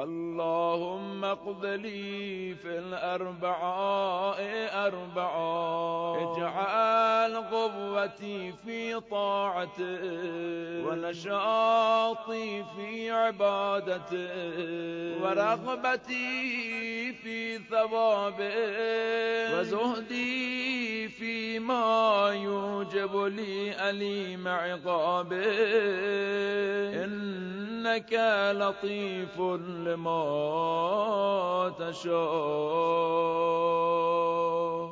اللهم اقض لي في الأربعاء أربعا، اجعل قوتي في طاعتك ونشاطي في عبادتك ورغبتي في ثوابك وزهدي فيما يوجب لي أليم عقابك، إنك لطيف لما تشاء.